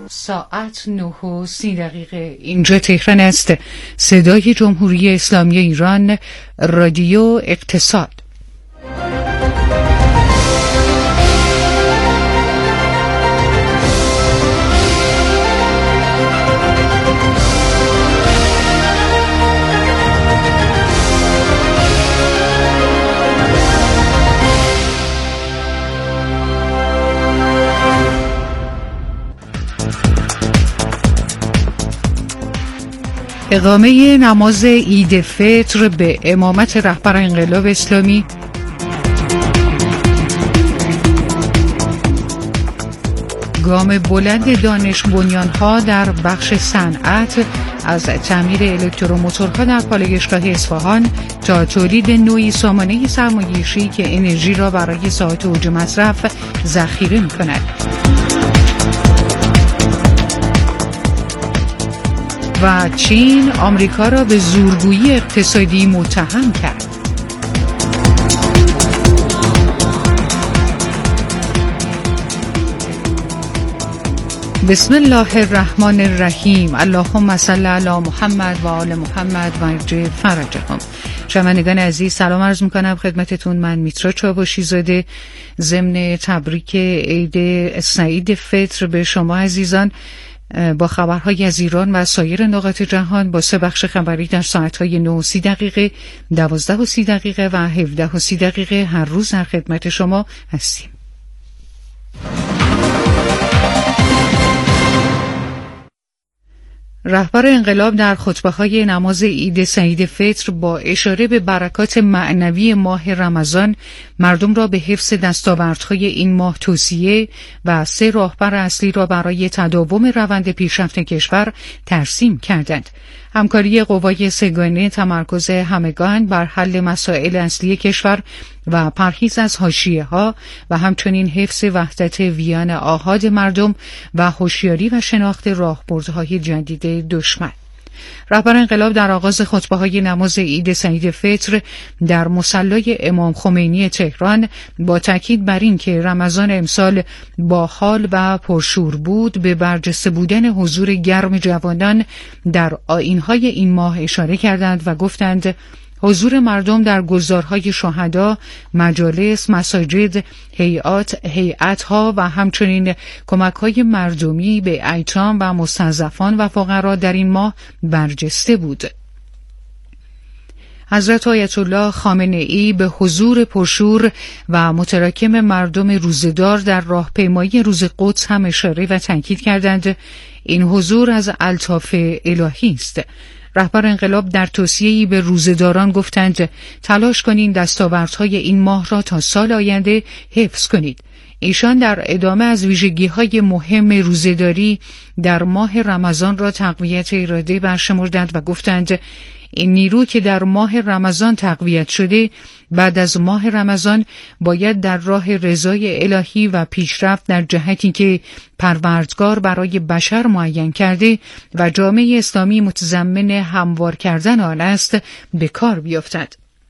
ساعت 9:30 اینجا تهران است. صدای جمهوری اسلامی ایران، رادیو اقتصاد. اقامه نماز عید فطر به امامت رهبر انقلاب اسلامی، گام بلند دانش بنیان‌ها در بخش صنعت، از تعمیر الکتروموتورها در پالایشگاه اصفهان تا تولید نوعی سامانه سرمایه‌ای که انرژی را برای ساعات اوج مصرف ذخیره می‌کند. و چین آمریکا را به زورگویی اقتصادی متهم کرد. بسم الله الرحمن الرحیم. اللهم صل علی محمد و آل محمد و عجل فرجهم. شنوندگان عزیز، سلام عرض میکنم خدمتتون. من میترا چاوشی زاده ضمن تبریک عید سعید فطر به شما عزیزان با خبرهای از ایران و سایر نقاط جهان با 3 بخش خبری در ساعتهای 9:30، 12:30 و 17:30 هر روز در خدمت شما هستیم. رهبر انقلاب در خطبه‌های نماز عید سعید فطر با اشاره به برکات معنوی ماه رمضان مردم را به حفظ دستاوردهای این ماه توصیه و 3 راهبر اصلی را برای تداوم روند پیشرفت کشور ترسیم کردند. همکاری قوای سه‌گانه، تمرکز همگان بر حل مسائل اصلی کشور و پرهیز از حاشیه‌ها و همچنین حفظ وحدت ویان آحاد مردم و هوشیاری و شناخت راهبردهای جدید دشمن. رهبر انقلاب در آغاز خطبه‌های نماز عید سعید فطر در مصلی امام خمینی تهران با تاکید بر این که رمضان امسال با حال و پرشور بود، به برجسته بودن حضور گرم جوانان در آیین‌های این ماه اشاره کردند و گفتند حضور مردم در گلزارهای شهدا، مجالس، مساجد، هیئت‌ها و همچنین کمک‌های مردمی به ایتام و مستضعفان و فقرا در این ماه برجسته بود. حضرت آیت الله خامنه‌ای به حضور پرشور و متراکم مردم روزدار در راهپیمایی روز قدس هم اشاره و تاکید کردند. این حضور از الطاف الهی است. رهبر انقلاب در توصیه‌ای به روزداران گفتند تلاش کنید دستاوردهای این ماه را تا سال آینده حفظ کنید. ایشان در ادامه از ویژگی‌های مهم روزداری در ماه رمضان را تقویت اراده برشمردند و گفتند این نیرو که در ماه رمضان تقویت شده، بعد از ماه رمضان باید در راه رضای الهی و پیشرفت در جهتی که پروردگار برای بشر معین کرده و جامعه اسلامی متضمن هموار کردن آن است به کار بیفتد.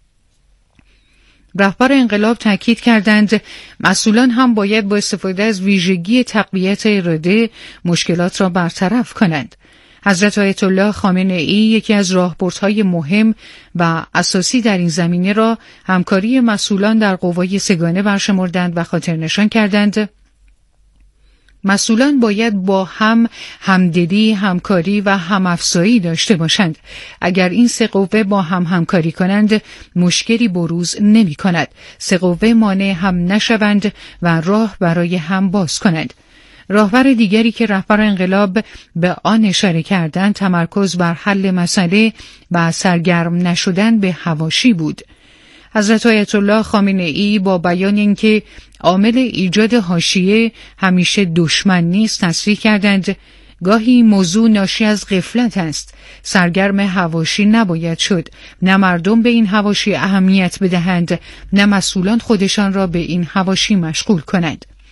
رهبر انقلاب تاکید کردند مسئولان هم باید با استفاده از ویژگی تقویت اراده مشکلات را برطرف کنند. حضرت آیت الله خامنه‌ای یکی از راهبردهای مهم و اساسی در این زمینه را همکاری مسئولان در قوای سه‌گانه برشمردند و خاطر نشان کردند مسئولان باید با هم همدلی، همکاری و همافزایی داشته باشند. اگر این 3 قوه با هم همکاری کنند مشکلی بروز نمی کند. 3 قوه مانع هم نشوند و راه برای هم باز کنند. راهبر دیگری که رهبر انقلاب به آن اشاره کردند تمرکز بر حل مسئله و سرگرم نشدن به حواشی بود. حضرت آیت الله خامنه‌ای با بیان اینکه عامل ایجاد حاشیه همیشه دشمن نیست تصریح کردند گاهی موضوع ناشی از غفلت است. سرگرم حواشی نباید شد. نه مردم به این حواشی اهمیت بدهند، نه مسئولان خودشان را به این حواشی مشغول کنند.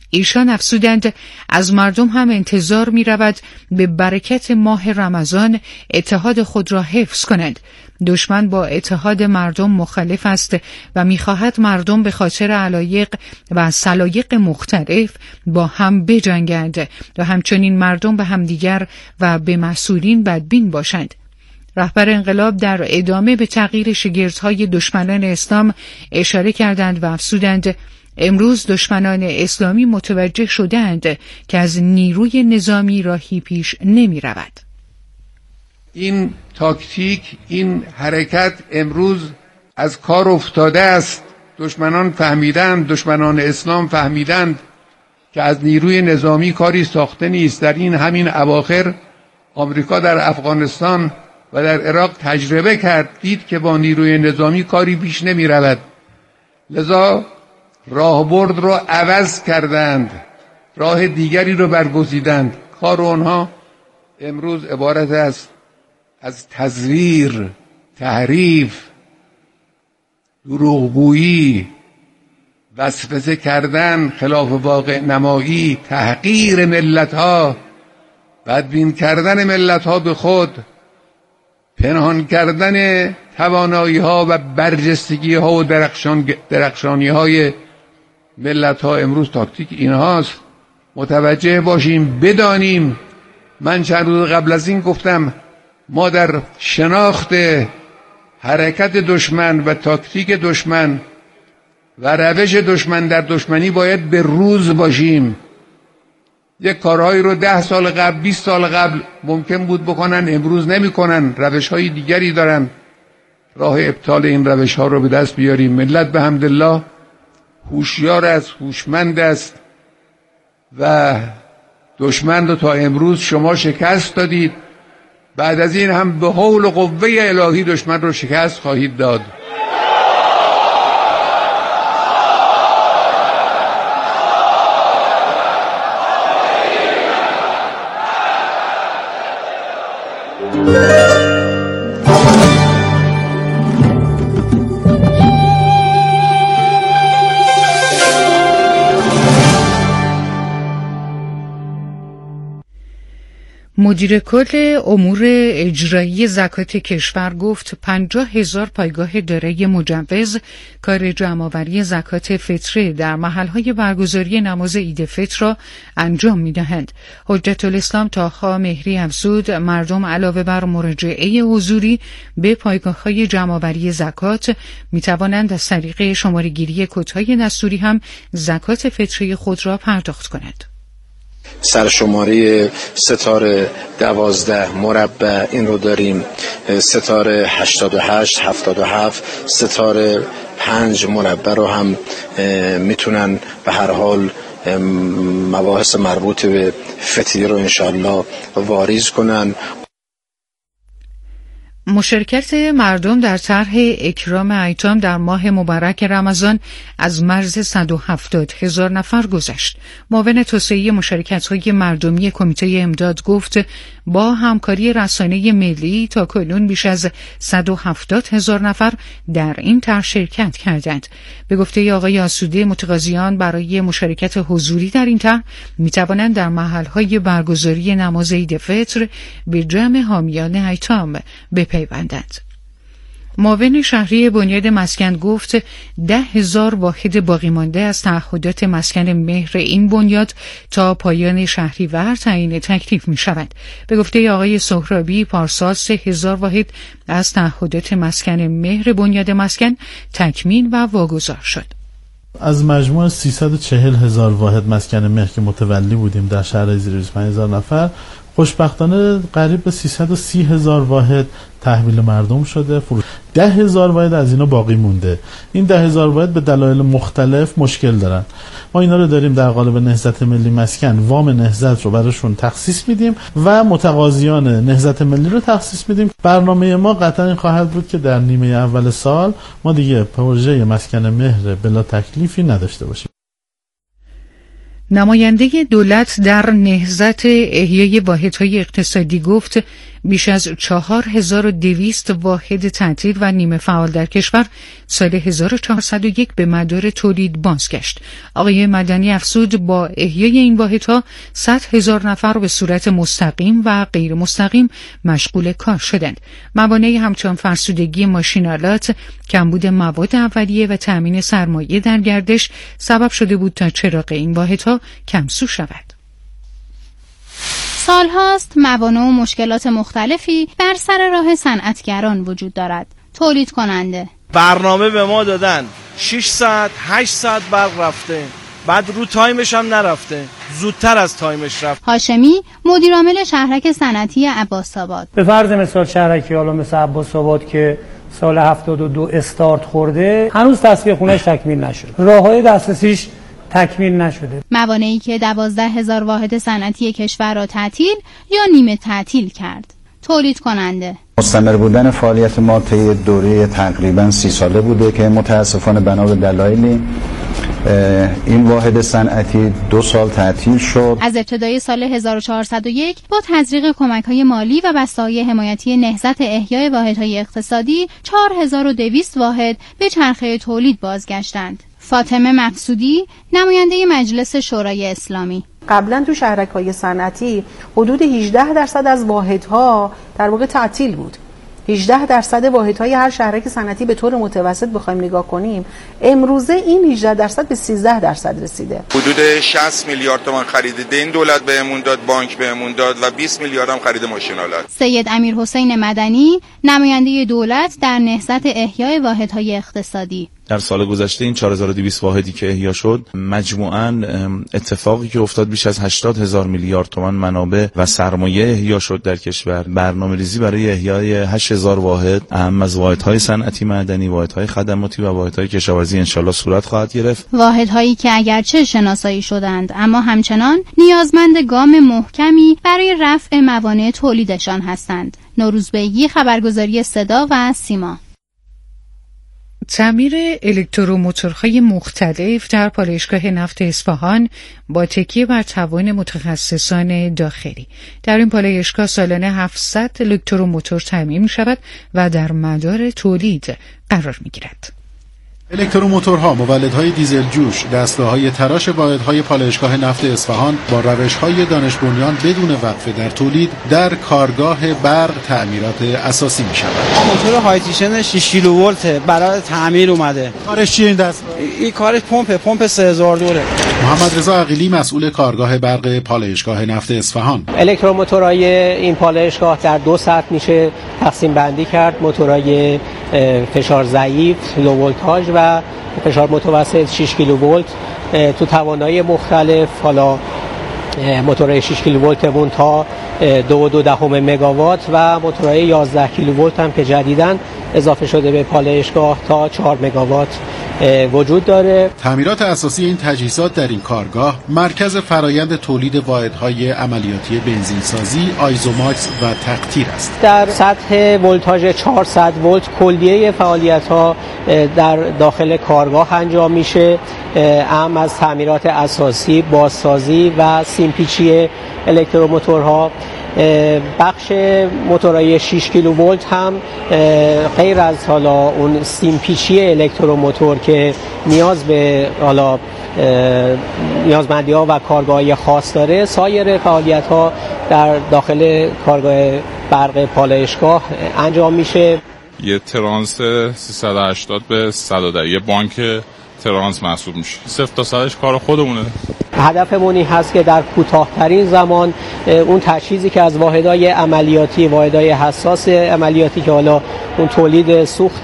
ایشان افزودند از مردم هم انتظار می رود به برکت ماه رمضان اتحاد خود را حفظ کنند. دشمن با اتحاد مردم مخالف است و می‌خواهد مردم به خاطر علایق و سلایق مختلف با هم بجنگند و همچنین مردم به همدیگر و به مسئولین بدبین باشند. رهبر انقلاب در ادامه به تغییر شگردهای دشمنان اسلام اشاره کردند و افزودند امروز دشمنان اسلامی متوجه شدند که از نیروی نظامی راهی پیش نمی رود. این تاکتیک، این حرکت امروز از کار افتاده است. دشمنان فهمیدند، دشمنان اسلام فهمیدند که از نیروی نظامی کاری ساخته نیست. در این همین اواخر آمریکا در افغانستان و در عراق تجربه کرد، دید که با نیروی نظامی کاری پیش نمی رود. لذا راهبرد رو عوض کردند، راه دیگری رو برگزیدند. کار آنها امروز عبارت است از تزویر، تحریف، دروغگویی، وسوسه کردن، خلاف واقع نمایی، تحقیر ملت‌ها، بدبین کردن ملت‌ها به خود، پنهان کردن توانایی‌ها و برجستگی‌ها و درخشانی‌های ملت‌ها. امروز تاکتیک اینهاست. متوجه باشیم، بدانیم. من چند روز قبل از این گفتم ما در شناخت حرکت دشمن و تاکتیک دشمن و روش دشمن در دشمنی باید به روز باشیم. یک کارهایی رو 10 سال قبل، 20 سال قبل ممکن بود بکنن، امروز نمی کنن. روش‌های دیگری دارن. راه ابطال این روش‌ها رو به دست بیاریم. ملت به حمدالله هوشیار است، هوشمند است و دشمن رو تا امروز شما شکست دادید. بعد از این هم به حول و قوه الهی دشمن رو شکست خواهید داد. مدیر کل امور اجرایی زکات کشور گفت 50,000 پایگاه دارای مجوز کار جمع‌آوری زکات فطره در محل‌های برگزاری نماز عید فطر را انجام می‌دهند. حجت الاسلام طاها مهری افزود مردم علاوه بر مراجعه حضوری به پایگاه‌های جمع‌آوری زکات می‌توانند از طریق شماره‌گیری کدهای دستوری هم زکات فطره خود را پرداخت کنند. سرشماره ستاره 12 مربع این رو داریم، ستاره 88 77 ستاره 5 مربع رو هم میتونن به هر حال مباحث مربوط به فطریه رو انشالله واریز کنن. مشارکت مردم در طرح اکرام ایتام در ماه مبارک رمضان از مرز 170,000 نفر گذشت. معاون توسعه مشارکت‌های مردمی کمیته امداد گفت با همکاری رسانه ملی تاکنون بیش از 170,000 نفر در این طرح شرکت کردند. به گفته آقای آسوده متقاضیان برای مشارکت حضوری در این طرح می‌توانند در محل‌های برگزاری نماز عید فطر به جمع حامیان ایتام بپیوندند. معاون شهری بنیاد مسکن گفت 10,000 واحد باقی مانده از تعهدات مسکن مهر این بنیاد تا پایان شهریور تعیین تکلیف می شود. به گفته آقای سهرابی پارسال 3,000 واحد از تعهدات مسکن مهر بنیاد مسکن تکمیل و واگذار شد. از مجموع 340,000 واحد مسکن مهر که متولی بودیم در شهر زیر 25,000 نفر، خوشبختانه قریب به 330,000 واحد تحویل مردم شده. 10,000 واحد از اینا باقی مونده. این 10,000 واحد به دلایل مختلف مشکل دارن. ما اینا رو داریم در قالب نهضت ملی مسکن وام نهضت رو براشون تخصیص میدیم و متقاضیان نهضت ملی رو تخصیص میدیم. برنامه ما قطعا این خواهد بود که در نیمه اول سال ما دیگه پروژه مسکن مهر بلا تکلیفی نداشته باشیم. نماینده دولت در نهضت احیای واحدهای اقتصادی گفت بیش از 4200 واحد تعطیل و نیمه فعال در کشور سال 1401 به مدار تولید بازگشت. آقای مدنی افزود با احیای این واحدها 100,000 نفر به صورت مستقیم و غیر مستقیم مشغول کار شدند. موانع همچون فرسودگی ماشین‌آلات، کمبود مواد اولیه و تأمین سرمایه در گردش سبب شده بود تا چراغ این واحدها کمسو شود. سالهاست موانع و مشکلات مختلفی بر سر راه صنعتگران وجود دارد. تولید کننده برنامه به ما دادن 6 ساعت 8 ساعت برق رفته، بعد رو تایمش هم نرفته، زودتر از تایمش رفت. هاشمی مدیر عامل شهرک صنعتی عباس‌آباد: به فرض مثال شهرکی حالا مثل عباس‌آباد که سال 72 استارت خورده، هنوز تصفیه خونه‌اش تکمیل نشده، راه‌های دسترسیش تکمیل نشده. موانعی که 12,000 واحد صنعتی کشور را تعطیل یا نیمه تعطیل کرد. تولید کننده مستمر بودن فعالیت ما طی دوره تقریبا 30 ساله بوده که متاسفانه بنا به دلایلی این واحد صنعتی 2 سال تعطیل شد. از ابتدای سال 1401 با تزریق کمک‌های مالی و بسته‌های حمایتی نهضت احیای واحدهای اقتصادی 4200 واحد به چرخه تولید بازگشتند. فاطمه مقصودی، نماینده مجلس شورای اسلامی: قبلا تو شهرک‌های صنعتی حدود 18% از واحدها در واقع تعطیل بود. 18% واحدهای هر شهرک صنعتی به طور متوسط بخوایم نگاه کنیم، امروزه این 18% به 13% رسیده. حدود 60 میلیارد تومان خرید دین دولت بهمون داد، بانک بهمون داد و 20 میلیارد هم خرید ماشین‌آلات. سید امیرحسین مدنی، نماینده دولت در نهضت احیای واحدهای اقتصادی: در سال گذشته این 4200 واحدی که احیا شد، مجموعاً اتفاقی که افتاد بیش از 80,000 میلیارد تومان منابع و سرمایه احیا شد در کشور. برنامه‌ریزی برای احیای 8000 واحد اهم از واحدهای صنعتی معدنی، واحدهای خدماتی و واحدهای کشاورزی انشالله صورت خواهد گرفت. واحدهایی که اگرچه شناسایی شدند اما همچنان نیازمند گام محکمی برای رفع موانع تولیدشان هستند. نوروزبیگی، خبرگزاری صدا و سیما. تعمیر الکتروموتورهای مختلف در پالایشگاه نفت اصفهان با تکیه بر توان متخصصان داخلی. در این پالایشگاه سالانه 700 الکتروموتور تعمیر می شود و در مدار تولید قرار می گیرد. الکتروموتورها، مولدهای دیزل جوش، دستگاه‌های تراش واحدهای پالایشگاه نفت اصفهان با روش‌های دانش بنیان بدون وقفه در تولید در کارگاه برق تعمیرات اساسی می‌شود. موتور هایتیشن 6 کیلوولت برای تعمیر اومده. کارش چیه این دست؟ این کارش پمپ 3000 دوره. محمد رضا عقیلی، مسئول کارگاه برق پالایشگاه نفت اصفهان: الکتروموتورهای این پالایشگاه در 2 سطح میشه تقسیم بندی کرد. موتورهای فشار ضعیف، لو ولتاژ و فشار متوسط 6 کیلوولت تو توانایی مختلف. حالا موتورهای 6 کیلوولتمون تا 2.2 مگاوات و موتورهای 11 کیلوولت هم که جدیداً اضافه شده به پالایشگاه تا 4 مگاوات وجود داره. تعمیرات اساسی این تجهیزات در این کارگاه مرکز فرایند تولید واحدهای عملیاتی بنزینسازی، آیزوماکس و تقطیر است. در سطح ولتاژ 400 ولت کلیه فعالیت‌ها در داخل کارگاه انجام میشه، اهم از تعمیرات اساسی، بازسازی و سیمپیچی الکتروموتورها. بخش موتورهای 6 کیلوولت هم غیر از حالا اون سیمپیچی الکتروموتور که نیاز به حالا نیازمندی‌ها و کارگاه‌های خاص داره، سایر فعالیت‌ها در داخل کارگاه برق پالایشگاه انجام میشه. یه ترانس 380 به 110 یه بانک ترانس محسوب میشه. 0 تا 100ش کار خودمونه. هدفمون این هست که در کوتاه‌ترین زمان اون تجهیزی که از واحدهای عملیاتی، واحدهای حساس عملیاتی که حالا اون تولید سوخت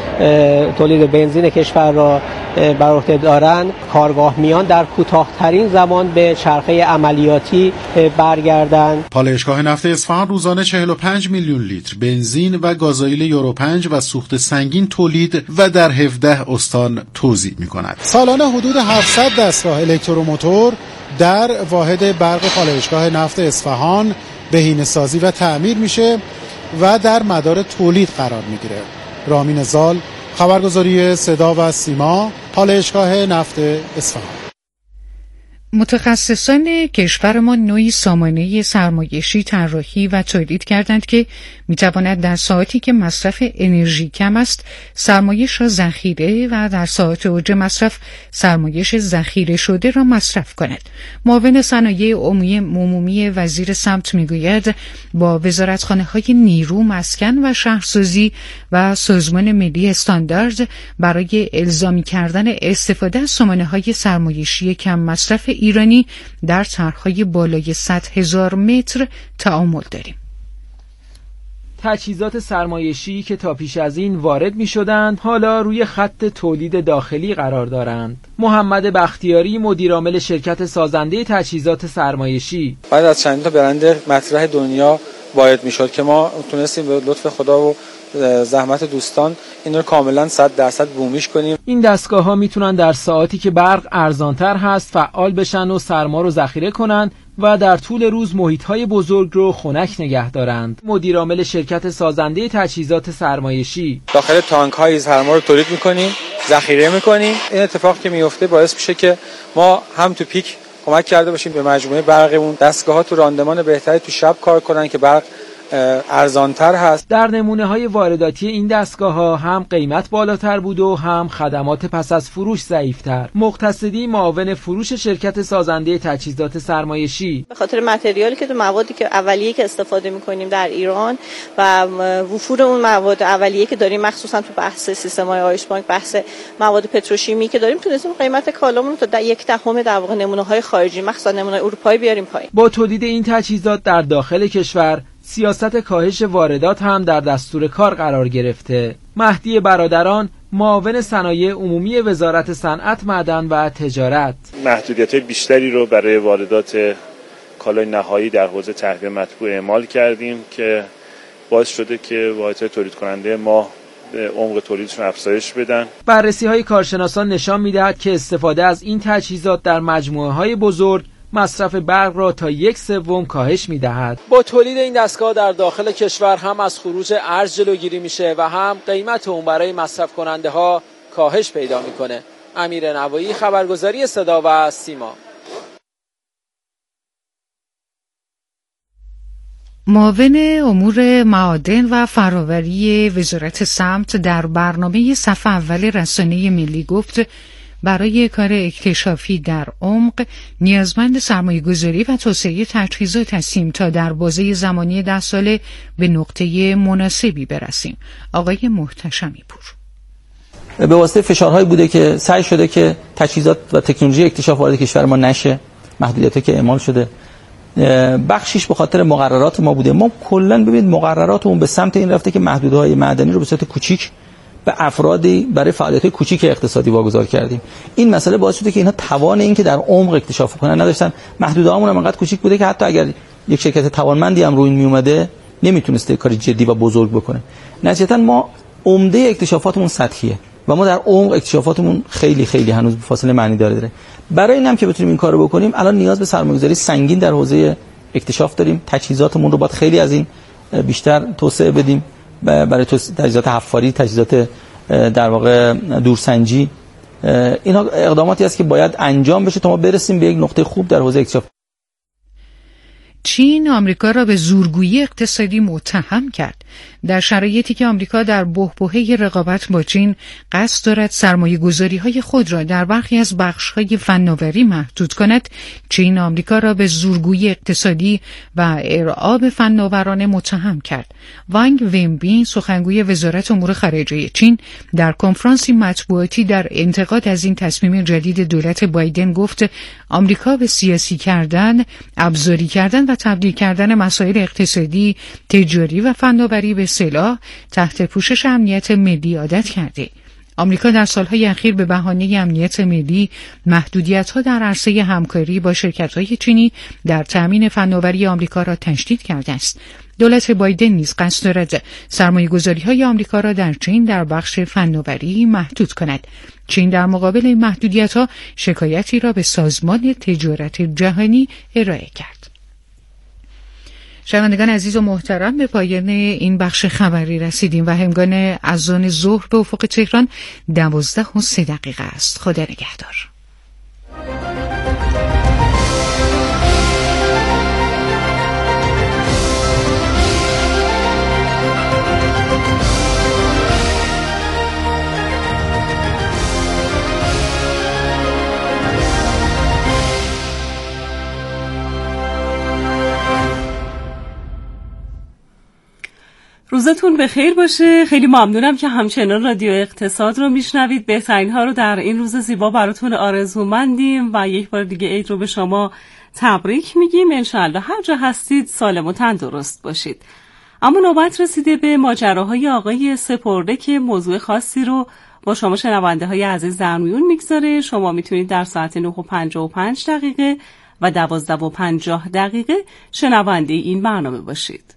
تولید بنزین کشور را بر عهده دارن، کارگاه میان در کوتاه‌ترین زمان به چرخه عملیاتی برگردن. پالایشگاه نفت اصفهان روزانه 45 میلیون لیتر بنزین و گازوئیل یورو 5 و سوخت سنگین تولید و در 17 استان توزیع می‌کند. سالانه حدود 700 دستگاه الکتروموتور در واحد برق پالایشگاه نفت اصفهان بهینه‌سازی و تعمیر میشه و در مدار تولید قرار میگیره. رامین زال، خبرگزاری صدا و سیما، پالایشگاه نفت اصفهان. متخصصان کشورمان نوعی سامانه سرمایشی طراحی و تولید کردند که میتواند در ساعاتی که مصرف انرژی کم است سرمایش را ذخیره و در ساعات اوج مصرف سرمایش ذخیره شده را مصرف کند. معاون صنایع عمومی وزیر سمت میگوید با وزارتخانه‌های نیرو، مسکن و شهرسازی و سازمان ملی استاندارد برای الزامی کردن استفاده از سامانه‌های سرمایشی کم مصرف ایرانی در طرح‌های بالای 100,000 متر تعامل داریم. تجهیزات سرمایشی که تا پیش از این وارد می شدند حالا روی خط تولید داخلی قرار دارند. محمد بختیاری مدیرعامل شرکت سازنده تجهیزات سرمایشی: بعد از چند تا برند مطرح دنیا وارد می شد که ما تونستیم به لطف خدا و زحمت دوستان این رو کاملا 100% بومیش کنیم. این دستگاه ها میتونن در ساعاتی که برق ارزانتر هست فعال بشن و سرما رو ذخیره کنن و در طول روز محیط‌های بزرگ رو خنک نگه دارند. مدیرعامل شرکت سازنده تجهیزات سرمایشی: داخل تانک‌های سرما رو تولید می‌کنیم، ذخیره می‌کنیم. این اتفاق که میفته باعث میشه که ما هم تو پیک کمک کرده باشیم به مجموعه برقمون، دستگاه‌ها تو راندمان بهتری تو شب کار کنن که برق ارزانتر هست. در نمونه‌های وارداتی این دستگاه‌ها هم قیمت بالاتر بود و هم خدمات پس از فروش ضعیف‌تر. مقتصدی معاون فروش شرکت سازنده تجهیزات سرمایشی: به خاطر متریالی که موادی که اولیه که استفاده می‌کنیم در ایران و وفور اون مواد اولیه که داریم، مخصوصا تو بحث سیستم‌های آیس بانک، بحث مواد پتروشیمی که داریم، تونستیم قیمت کالامون رو تا 1/10 در واقع نمونه‌های خارجی، مخصوصا نمونه‌های اروپایی بیاریم پایین. با تولید این تجهیزات در داخل کشور سیاست کاهش واردات هم در دستور کار قرار گرفته. مهدی برادران معاون صنایع عمومی وزارت صنعت، معدن و تجارت: محدودیت‌های بیشتری رو برای واردات کالای نهایی در حوزه تهویه مطبوع اعمال کردیم که باعث شده که واحدهای تولید کننده ما عمق تولیدشون افزایش بدن. بررسی‌های کارشناسان نشان می‌دهد که استفاده از این تجهیزات در مجموعه‌های بزرگ مصرف برق را تا 1/3 کاهش می‌دهد. با تولید این دستگاه در داخل کشور هم از خروج ارز جلوگیری میشه و هم قیمت اون برای مصرف کننده ها کاهش پیدا میکنه. امیر نوایی، خبرگزاری صدا و سیما. معاون امور معادن و فرآوری وزارت سمت در برنامه صفحه اول رسانه ملی گفت برای کار اکتشافی در عمق نیازمند سرمایه‌گذاری و توسعه تجهیزات هستیم تا در بازه زمانی 10 ساله به نقطه مناسبی برسیم. آقای محتشمی پور: به واسطه فشارهایی بوده که سعی شده که تجهیزات و تکنولوژی اکتشاف وارد کشور ما نشه، محدودیتی که اعمال شده، بخشیش به خاطر مقررات ما بوده. ما کلا ببینید مقرراتمون به سمت این رفته که محدودهای معدنی رو به صورت کوچیک به افرادی برای فعالیت‌های کوچیک اقتصادی واگذار کردیم. این مسئله باعث شده که اینها توان این که در عمق اکتشاف کنن نداشتن. محدودهامون هم انقدر کوچیک بوده که حتی اگر یک شرکت توانمندی هم روی این می اومده نمیتونسته کاری جدی و بزرگ بکنه. نتیجتاً ما عمده اکتشافاتمون سطحیه و ما در عمق اکتشافاتمون خیلی خیلی هنوز فاصله معنی داره. برای اینم که بتونیم این کارو بکنیم الان نیاز به سرمایه‌گذاری سنگین در حوزه اکتشاف داریم. تجهیزاتمون رو باید خیلی از این بیشتر توسعه بدیم. برای تجهیزات حفاری، تجهیزات در واقع دورسنجی، اینها اقداماتی است که باید انجام بشه تا ما برسیم به یک نقطه خوب در حوزه اکتشاف. چین آمریکا را به زورگویی اقتصادی متهم کرد. در شرایطی که آمریکا در بحبوحه رقابت با چین قصد دارد سرمایه‌گذاری‌های خود را در برخی از بخش‌های فناوری محدود کند، چین آمریکا را به زورگویی اقتصادی و ارعاب فناورانه متهم کرد. وانگ وینبین، سخنگوی وزارت امور خارجه چین، در کنفرانسی مطبوعاتی در انتقاد از این تصمیم جدید دولت بایدن گفت آمریکا به سیاسی کردن، ابزاری کردن و تبدیل کردن مسائل اقتصادی، تجاری و فناوری به سلاح تحت پوشش امنیت ملی عادت کرده. آمریکا در سالهای اخیر به بهانه امنیت ملی محدودیت‌ها در عرصه همکاری با شرکت‌های چینی در تأمین فناوری آمریکا را تشدید کرده است. دولت بایدن نیز قصد دارد سرمایه‌گذاری‌های آمریکا را در چین در بخش فناوری محدود کند. چین در مقابل این محدودیت‌ها شکایتی را به سازمان تجارت جهانی ارائه کرد. شنوندگان عزیز و محترم، به پایان این بخش خبری رسیدیم و هنگام اذان ظهر به افق تهران 12:03 است. خدا نگهدار. روزتون بخیر باشه. خیلی ممنونم که همچنان رادیو اقتصاد رو میشنوید. بهترین ها رو در این روز زیبا براتون آرزومندیم و یک بار دیگه عید رو به شما تبریک میگیم. انشالله هر جا هستید سالم و تندرست باشید. اما نوبت رسیده به ماجراهای آقای سپرده که موضوع خاصی رو با شما شنونده های عزیز در میون میگذاره. شما میتونید در ساعت 9:55 و 12:50 شنونده این برنامه باشید.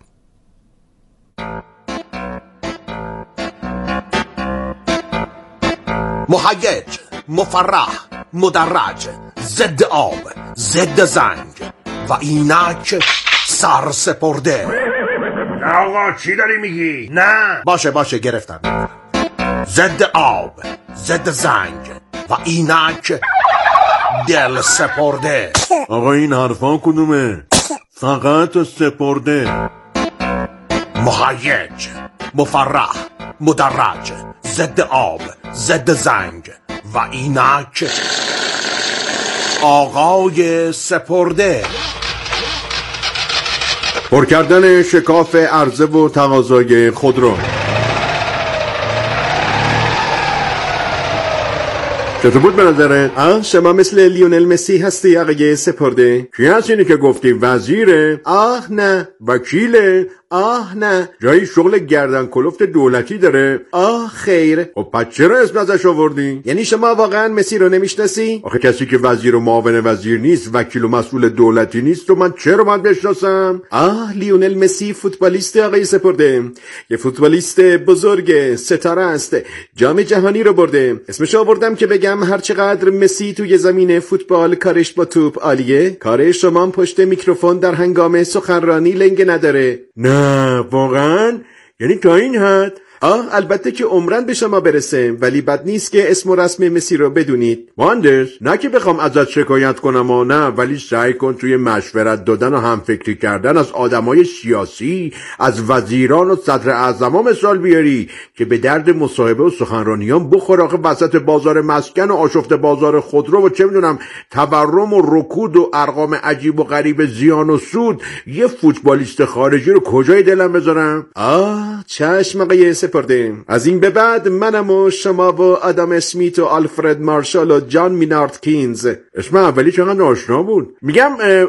مهیج، مفرح، مدرج، ضد آب، ضد زنگ و اینک سرسپرده. نه آقا چی داری میگی؟ نه باشه گرفتم. ضد آب، ضد زنگ و اینک دل سپرده. آقا این حرفان کدومه؟ فقط سپرده. مهیج، مفرح، مدرج، ضد آب، ضد زنگ و اینک آقای سپرده. پر کردن شکاف عرضه و تقاضای خودرو. چطور بود به نظرت؟ شما مثل لیونل مسی هستی آقای سپرده؟ کی هستی که گفتی وزیره؟ نه. وکیله؟ نه. جایی شغل گردن کلفت دولتی داره؟ خیر. خب پس چرا اسم ازش آوردی؟ یعنی شما واقعا مسی رو نمیشناسی؟ آخه کسی که وزیر و معاون وزیر نیست، وکیل و مسئول دولتی نیست و من چرا باید بشناسم؟ لیونل مسی فوتبالیست آقای سپرده. یه فوتبالیست بزرگ، ستاره است. جام جهانی رو برده. اسمش آوردم که بگم هر چقدر مسی توی زمین فوتبال کارش با توپ عالیه، کار شما پشت میکروفون در هنگام سخنرانی لنگ نداره. نه واقعا؟ یعنی تا این حد؟ البته که عمرن به شما برسه، ولی بد نیست که اسم و رسم مسی رو بدونید. مهندس، نه که بخوام ازت شکایت کنم نه، ولی سعی کن توی مشورت دادن و همفکری کردن از آدمای سیاسی، از وزیران و صدر اعظما مثال بیاری که به درد مصاحبه و سخنرانیان بخور. آخه وسط بازار مسکن و آشفت بازار خودرو و چه میدونم تورم و رکود و ارقام عجیب و غریب زیان و سود یه فوتبالیست خارجی رو کجای دلم بذارم؟ چشم آقای سپرده. از این به بعد منم و شما و آدم اسمیت و آلفرد مارشال و جان مینارد کینز. اسم اولی چقدر آشنا بود. میگم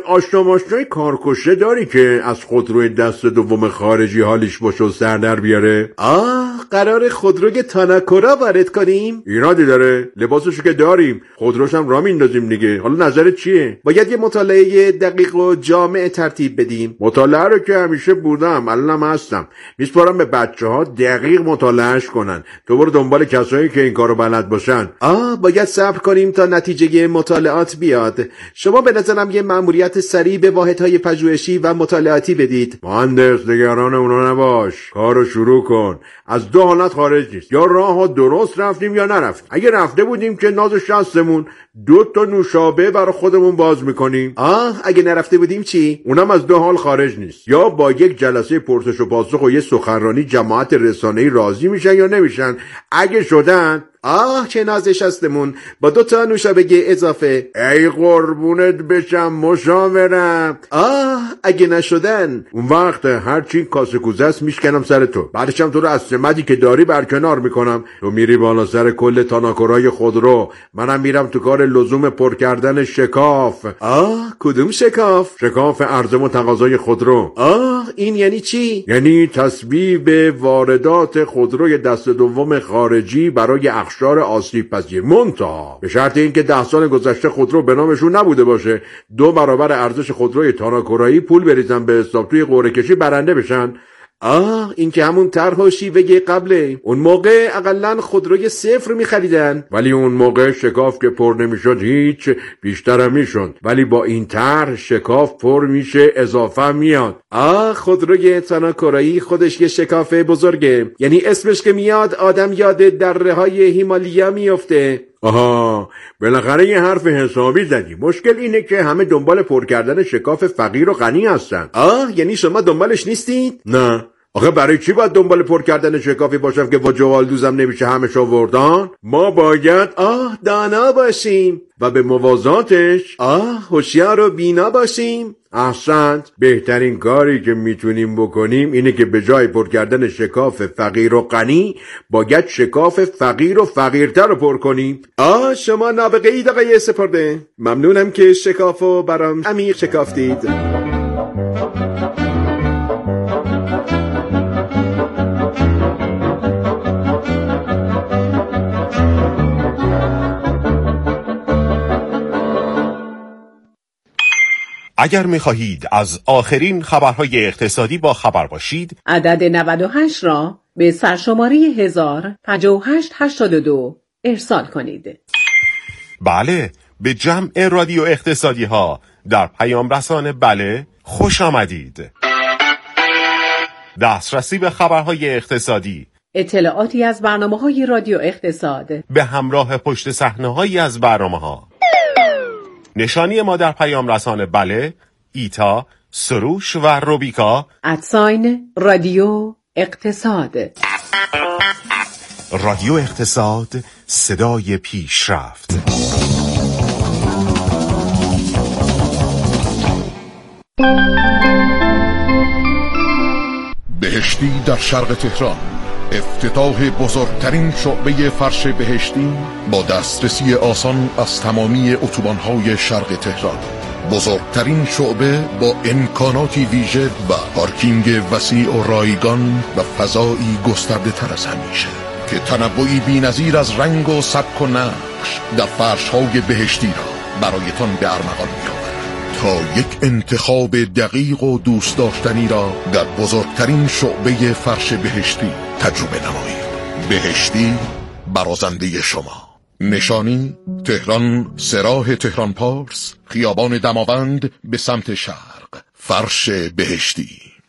آشنای کارکشه داری که از خودروی دست دوم خارجی حالیش باشه و سر در بیاره؟ قرار خودروی تاناکورا وارد کنیم؟ ایرادی داره؟ لباسشو که داریم، خودروش هم راه میندازیم دیگه. حالا نظرت چیه؟ باید یه مطالعه دقیق و جامع ترتیب بدیم. مطالعه رو که همیشه بودم، الانم هستم. میسپارم به بچه‌ها دقیق مطالعهش کنن. تو برو دنبال کسایی که این کارو بلد باشن. باید صبر کنیم تا نتیجه مطالعات بیاد. شما به نظرم یه مأموریت سریع به واحدهای پژوهشی و مطالعاتی بدید. مهندس، نگران اونا نباش. کارو شروع کن. از دو حالت خارج نیست، یا راه‌ها درست رفتیم یا نرفتیم. اگه رفته بودیم که ناز شستمون 2 تا نوشابه برای خودمون باز میکنیم. اگه نرفته بودیم چی؟ اونم از 2 حال خارج نیست. یا با یک جلسه پرسش و پاسخ و یه سخنرانی جماعت رسانه‌ای راضی میشن یا نمیشن. اگه شدن چه نازشستمون با 2 تا نوشابه اضافه. ای قربونت بشم مشاورم. اگه نشدن اون وقت هرچی کاسه کوزه است میشکنم سر تو. بعدش هم تو رو از سمتی که داری برکنار میکنم. تو میری بالا سر کل تاناکورای خودرو، منم میرم تو کار لزوم پر کردن شکاف. کدوم شکاف؟ شکاف عرضه و تقاضای خودرو. این یعنی چی؟ یعنی تصویب واردات خودروی دست دوم خارجی برای اخشار آسیب پذیر، منتها به شرط اینکه 10 سال گذشته خودرو به نامشون نبوده باشه، 2 برابر ارزش خودروی تاناکورایی پول بریزن به حساب، توی قرعه کشی برنده بشن. این که همون طرح و شیوه قبله. اون موقع اقلن خودروی 0 می‌خریدن، ولی اون موقع شکاف که پر نمیشد هیچ، بیشتر هم میشد. ولی با این طرح شکاف پر میشه، اضافه میاد. خودروی تاناکورایی خودش یه شکاف بزرگه. یعنی اسمش که میاد آدم یاد دره‌های هیمالیا میفته. بالاخره یه حرف حسابی زدی. مشکل اینه که همه دنبال پر کردن شکاف فقیر و غنی هستن. یعنی شما دنبالش نیستید؟ نه، آخه برای چی باید دنبال پر کردن شکافی باشم که با جوالدوزم نمیشه همش آوردان؟ ما باید دانا باشیم و به موازاتش هوشیار و بینا باشیم. احسنت. بهترین کاری که میتونیم بکنیم اینه که به جای پر کردن شکاف فقیر و غنی باید شکاف فقیر و فقیرتر رو پر کنیم. شما نابغه اید آقای سپرده. ممنونم که شکافو برام عمیق شکافتید. اگر می‌خواهید از آخرین خبرهای اقتصادی با خبر باشید، عدد 98 را به سرشماره 105882 ارسال کنید. بله، به جمع رادیو اقتصادی ها در پیام رسان بله خوش آمدید. دسترسی به خبرهای اقتصادی، اطلاعاتی از برنامه‌های رادیو اقتصاد به همراه پشت صحنه‌هایی از برنامه‌ها. نشانی ما در پیام رسان بله، ایتا، سروش و روبیکا رادیو اقتصاد. رادیو اقتصاد، صدای پیشرفت. بهشتی در شرق تهران، افتتاح بزرگترین شعبه فرش بهشتی با دسترسی آسان از تمامی اتوبان‌های شرق تهران. بزرگترین شعبه با امکاناتی ویژه و پارکینگ وسیع و رایگان و فضایی گسترده تر از همیشه که تنوعی بی‌نظیر از رنگ و سبک و نقش در فرش‌های بهشتی را برایتان به ارمغان می‌آورد تا یک انتخاب دقیق و دوست داشتنی را در بزرگترین شعبه فرش بهشتی تجربه نمایید. بهشتی، برازنده شما. نشانی تهران، سراح تهران پارس، خیابان دماوند به سمت شرق. فرش بهشتی.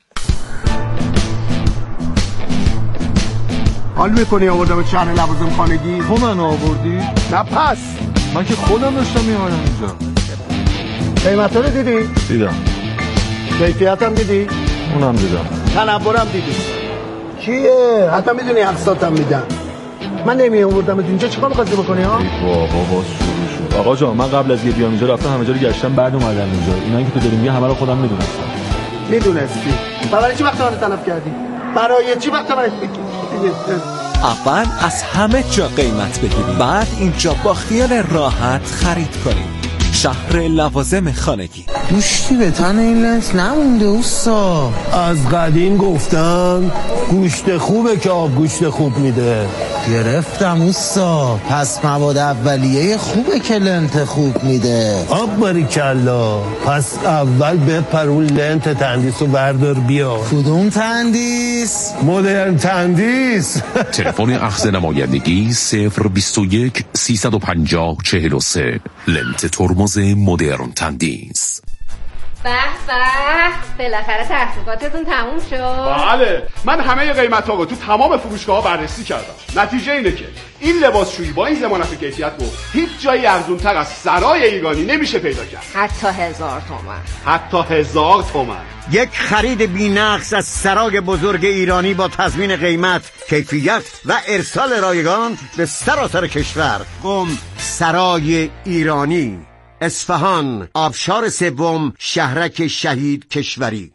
حال میکنی آوردم شهر لوازم خانگی؟ تو من آوردی؟ نه پس من که خودم داشتم میامدم اینجا. قیمتا رو دیدی؟ دیدم. کیفیت هم دیدی؟ اونم دیدم. تنورم دیدی؟ چیه؟ حتی میدونی اقساطم میدن. من نمی آوردم اینجا، چیکار می‌خواستی بکنی ها؟ بابا باز شروع شد. آقا جان من قبل از یه بیام اینجا رفتم همه جا رو گشتم، بعد اومدم اینجا. اینایی که تو داری میگی همه رو خودم میدونستم. میدونستی؟ برای چی وقت من تلف کردی؟ برای چی وقت من اول از همه جا قیمت بگیرید، بعد اینجا با خیال راحت خرید کنید. شهر لوازم خانگی. گوشتی به تن این لنس نمونده اوستا. از قدیم گفتن گوشت خوبه که آب گوشت خوب میده. گرفتم اوستا. پس مواد اولیه خوبه که لنت خوب میده. آب باریکلا. پس اول بپر اون لنت تندیس رو بردار بیا. کدوم تندیس؟ مدرن تندیس. تلفن اخذ نمایندگی 021 350 43. لنت ترمز مدرن تندیس. به بالاخره تحقیقاتتون تموم شد. بله، من همه قیمت‌ها رو تو تمام فروشگاه‌ها بررسی کردم. نتیجه اینه که این لباسشویی با این ضمانت کیفیت رو هیچ جایی ارزان‌تر از سرای ایرانی نمیشه پیدا کرد. حتی 1000 تومان. حتی 1000 تومان. یک خرید بی‌نقص از سرای بزرگ ایرانی با تضمین قیمت، کیفیت و ارسال رایگان به سراسر کشور. قم سرای ایرانی، اصفهان، آبشار سوم، شهرک شهید کشوری.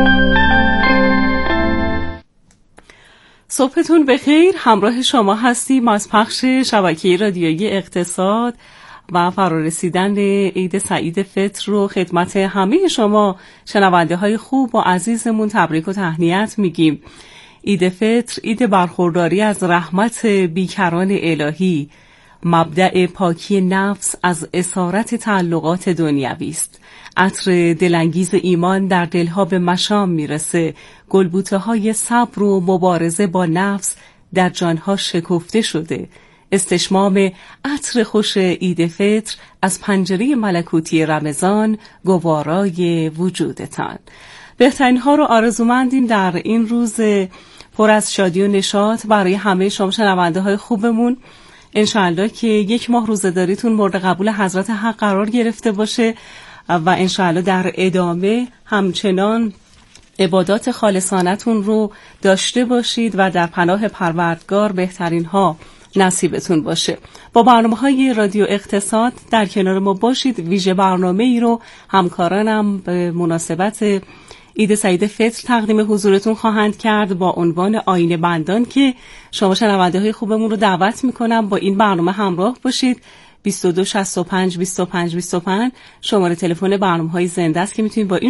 صبحتون بخیر. همراه شما هستیم از پخش شبکه رادیویی اقتصاد و فرارسیدن عید سعید فطر رو خدمت همه شما شنونده های خوب و عزیزمون تبریک و تهنیت میگیم. عید فطر، عید برخورداری از رحمت بیکران الهی، مبدأ پاکی نفس از اسارت تعلقات دنیوی است. عطر دلانگیز ایمان در دلها به مشام میرسه. گلبوته های صبر و مبارزه با نفس در جانها شکفته شده. استشمام عطر خوش عید فطر از پنجره ملکوتی رمضان گوارای وجودتان. بهترین ها رو آرزومندیم در این روز پر از شادی و نشاط برای همه شما شنونده های خوبمون. انشاءالله که یک ماه روزه‌داریتون مورد قبول حضرت حق قرار گرفته باشه و انشاءالله در ادامه همچنان عبادات خالصانتون رو داشته باشید و در پناه پروردگار بهترین ها نصیبتون باشه. با برنامه‌های رادیو اقتصاد در کنار ما باشید. ویژه برنامه ای رو همکارانم به مناسبت عید سعید فطر تقدیم حضورتون خواهند کرد با عنوان آیین بندان که شما شنونده های خوبمون رو دعوت میکنم با این برنامه همراه باشید. 22 65 25 25 شماره تلفن برنامه‌های زنده است که میتونید با این